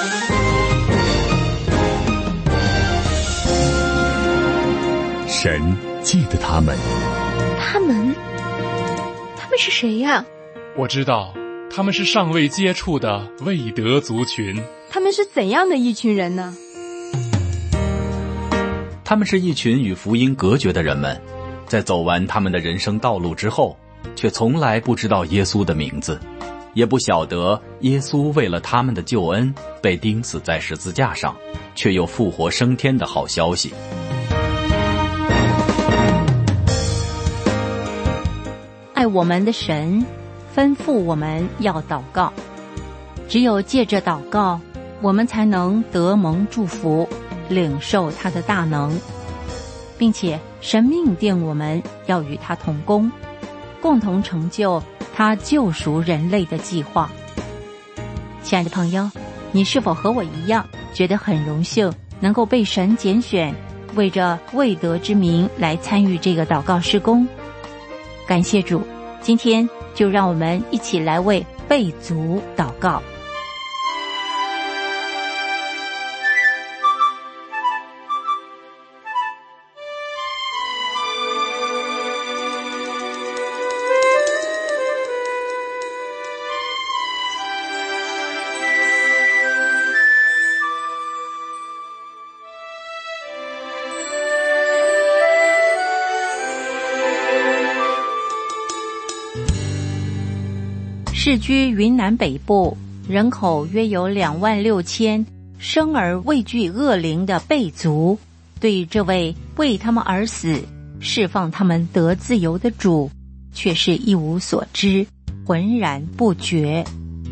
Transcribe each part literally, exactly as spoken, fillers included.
神记得他们。 他们？他们是谁呀？ 我知道，他们是尚未接触的未得族群。 他们是怎样的一群人呢？ 他们是一群与福音隔绝的人们，在走完他们的人生道路之后，却从来不知道耶稣的名字，也不晓得耶稣为了他们的救恩被钉死在十字架上，却又复活升天的好消息。 爱我们的神吩咐我们要祷告，只有借着祷告，我们才能得蒙祝福，领受他的大能，并且神命定我们要与他同工，共同成就他救赎人类的计划。亲爱的朋友，你是否和我一样觉得很荣幸能够被神拣选，为着未得之名来参与这个祷告事工？感谢主，今天就让我们一起来为被族祷告。世居云南北部，人口约有两万六千，生而畏惧恶灵的贝族，对这位为他们而死、释放他们得自由的主，却是一无所知，浑然不觉。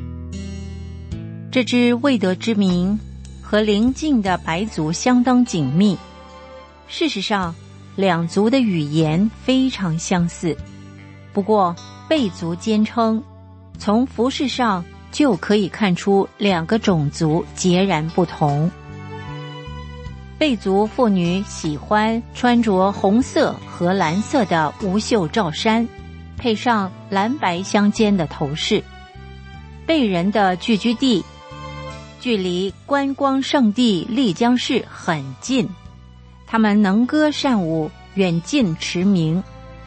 这支未得之名和邻近的白族相当紧密，事实上，两族的语言非常相似。不过，贝族坚称，从服饰上就可以看出两个种族截然不同。贝族妇女喜欢穿着红色和蓝色的无袖罩衫，配上蓝白相间的头饰。贝人的聚居地距离观光胜地丽江市很近，他们能歌善舞，远近驰名。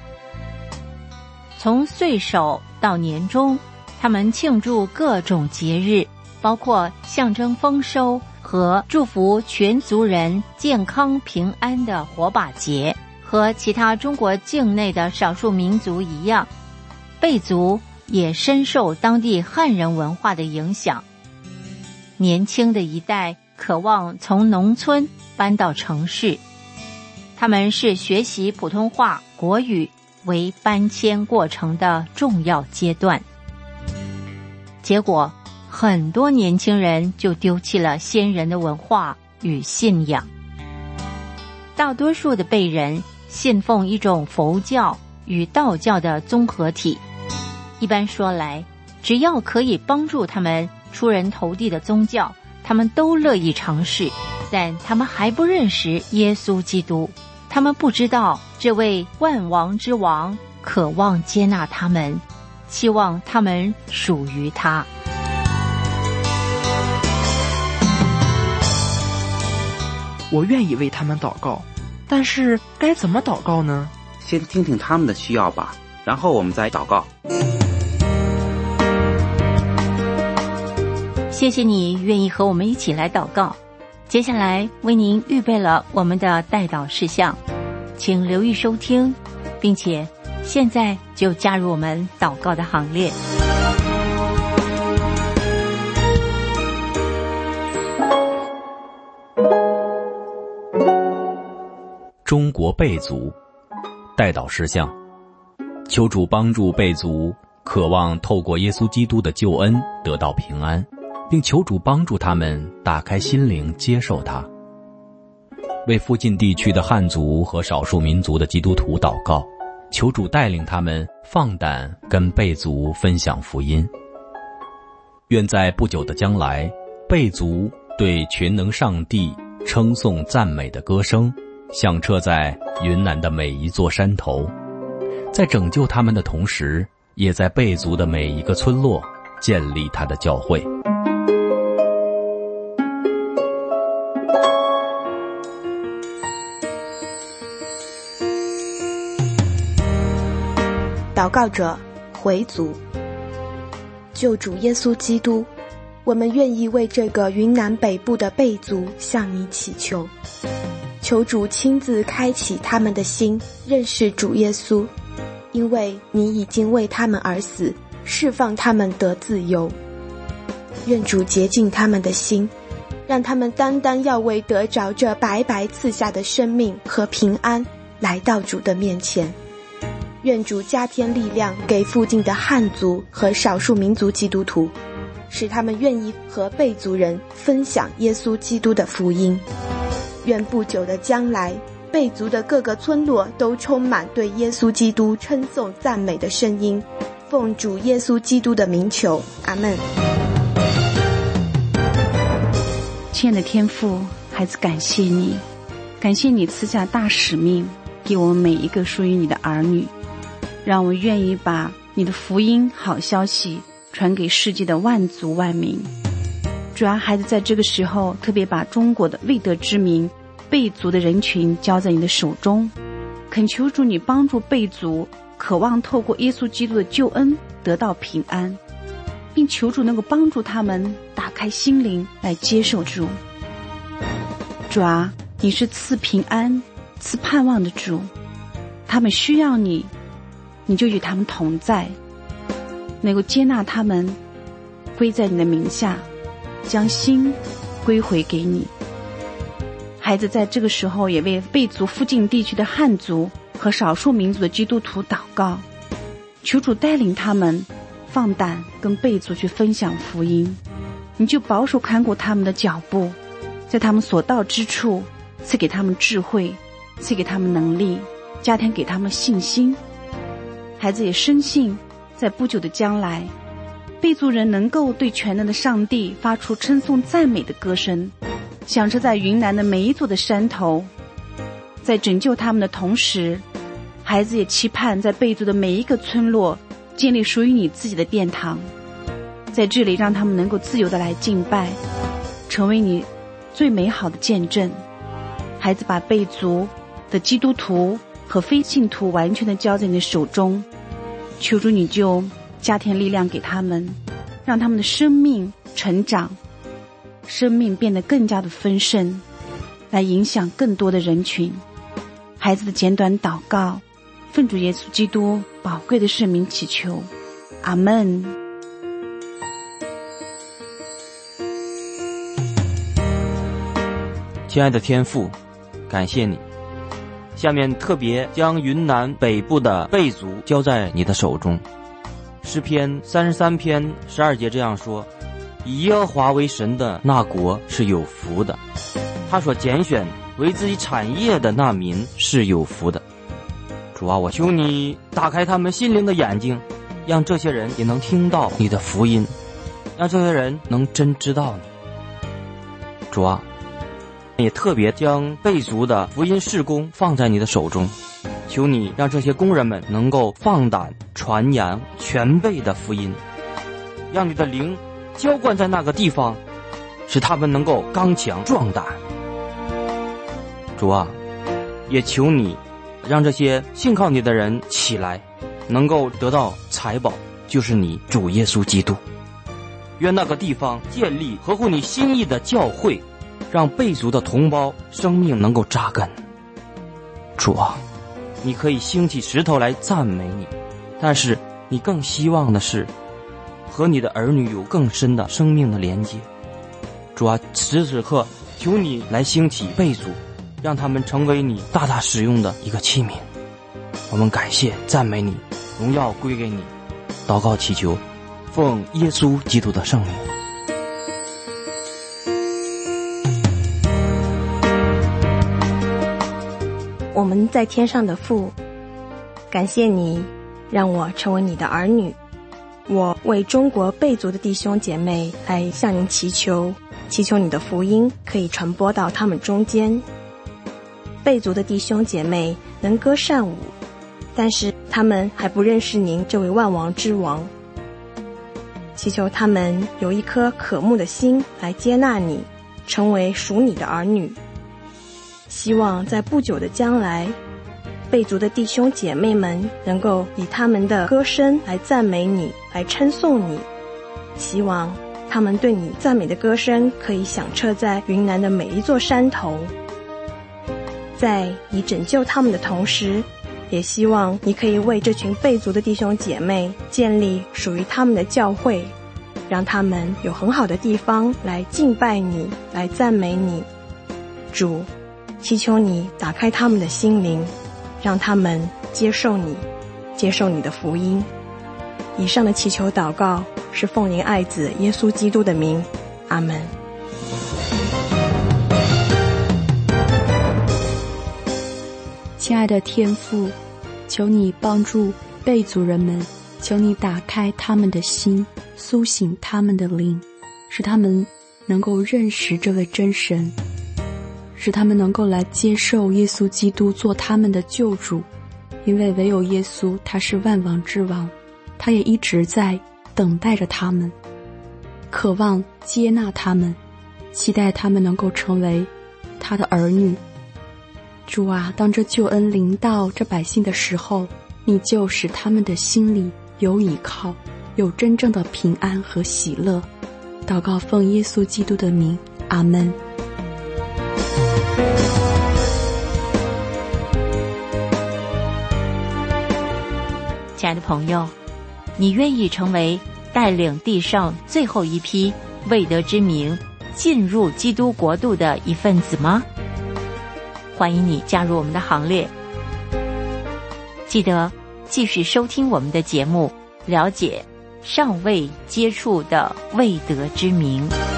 从岁首到年终，他们庆祝各种节日，包括象征丰收和祝福全族人健康平安的火把节。和其他中国境内的少数民族一样，贝族也深受当地汉人文化的影响。年轻的一代渴望从农村搬到城市，他们是学习普通话、国语为搬迁过程的重要阶段。结果，很多年轻人就丢弃了先人的文化与信仰。大多数的贝人信奉一种佛教与道教的综合体。一般说来，只要可以帮助他们出人头地的宗教，他们都乐意尝试。但他们还不认识耶稣基督，他们不知道这位万王之王渴望接纳他们，希望他们属于他。 我愿意为他们祷告，但是该怎么祷告呢？ 先听听他们的需要吧，然后我们再祷告。 谢谢你愿意和我们一起来祷告。接下来为您预备了我们的代祷事项，请留意收听，并且现在就加入我们祷告的行列。 中国贝族代祷事项，求主帮助贝族渴望透过耶稣基督的救恩得到平安，并求主帮助他们打开心灵接受他。为附近地区的汉族和少数民族的基督徒祷告，求主带领他们放胆跟贝族分享福音。愿在不久的将来，贝族对全能上帝称颂赞美的歌声响彻在云南的每一座山头，在拯救他们的同时，也在贝族的每一个村落建立他的教会。 祷告者回族。救主耶稣基督，我们愿意为这个云南北部的贝族向你祈求，求主亲自开启他们的心，认识主耶稣，因为你已经为他们而死，释放他们得自由。愿主洁净他们的心，让他们单单要为得着这白白赐下的生命和平安来到主的面前。愿主加添力量给附近的汉族和少数民族基督徒，使他们愿意和贝族人分享耶稣基督的福音。愿不久的将来，贝族的各个村落都充满对耶稣基督称颂赞美的声音。奉主耶稣基督的名求，阿们。 亲爱的天父，孩子感谢你，感谢你赐下大使命给我们每一个属于你的儿女，让我们愿意把你的福音好消息传给世界的万族万民。主要孩子在这个时候特别把中国的未得之民贝族的人群交在你的手中，恳求主你帮助贝族渴望透过耶稣基督的救恩得到平安，并求主能够帮助他们打开心灵来接受主。主啊，你是赐平安赐盼望的主，他们需要你，你就与他们同在，能够接纳他们归在你的名下，将心归回给你。孩子在这个时候也为贝族附近地区的汉族和少数民族的基督徒祷告，求主带领他们放胆跟贝族去分享福音，你就保守看顾他们的脚步，在他们所到之处赐给他们智慧，赐给他们能力，加添给他们信心。孩子也深信在不久的将来，贝族人能够对全能的上帝发出称颂赞美的歌声，响彻在云南的每一座的山头。在拯救他们的同时，孩子也期盼在贝族的每一个村落建立属于你自己的殿堂，在这里让他们能够自由地来敬拜，成为你最美好的见证。孩子把贝族的基督徒和非信徒完全地交在你的手中，求主你就加添力量给他们，让他们的生命成长，生命变得更加的丰盛，来影响更多的人群。孩子的简短祷告，奉主耶稣基督宝贵的圣名祈求，阿们。 亲爱的天父，感谢你，下面特别将云南北部的贝族交在你的手中。诗篇三十三篇十二节这样说，以耶和华为神的那国是有福的，他所拣选为自己产业的那民是有福的。主啊，我求你打开他们心灵的眼睛，让这些人也能听到你的福音，让这些人能真知道你。主啊，也特别将贝族的福音事工放在你的手中，求你让这些工人们能够放胆传扬全备的福音，让你的灵浇灌在那个地方，使他们能够刚强壮胆。主啊，也求你让这些信靠你的人起来，能够得到财宝，就是你主耶稣基督。愿那个地方建立合乎你心意的教会，让贝族的同胞生命能够扎根。主啊，你可以兴起石头来赞美你，但是你更希望的是和你的儿女有更深的生命的连接。主啊，此时此刻求你来兴起贝族，让他们成为你大大使用的一个器皿。我们感谢赞美你，荣耀归给你。祷告祈求，奉耶稣基督的圣名。 我们在天上的父，感谢你让我成为你的儿女。我为中国贝族的弟兄姐妹来向您祈求，祈求你的福音可以传播到他们中间。贝族的弟兄姐妹能歌善舞，但是他们还不认识您这位万王之王。祈求他们有一颗渴慕的心来接纳你，成为属你的儿女。希望在不久的将来， 被族的弟兄姐妹们能够以他们的歌声来赞美你，来称颂你。希望他们对你赞美的歌声可以响彻在云南的每一座山头。在你拯救他们的同时，也希望你可以为这群被族的弟兄姐妹建立属于他们的教会，让他们有很好的地方来敬拜你，来赞美你。主，祈求你打开他们的心灵，让他们接受你，接受你的福音。以上的祈求祷告是奉您爱子耶稣基督的名，阿们。 亲爱的天父，求你帮助被族人们，求你打开他们的心，苏醒他们的灵，使他们能够认识这位真神，使他们能够来接受耶稣基督做他们的救主。因为唯有耶稣，他是万王之王，他也一直在等待着他们，渴望接纳他们，期待他们能够成为他的儿女。主啊，当这救恩临到这百姓的时候，你就使他们的心里有依靠，有真正的平安和喜乐。祷告奉耶稣基督的名，阿们。 亲爱的朋友，你愿意成为带领地上最后一批未得之名进入基督国度的一份子吗？欢迎你加入我们的行列。记得继续收听我们的节目，了解尚未接触的未得之名。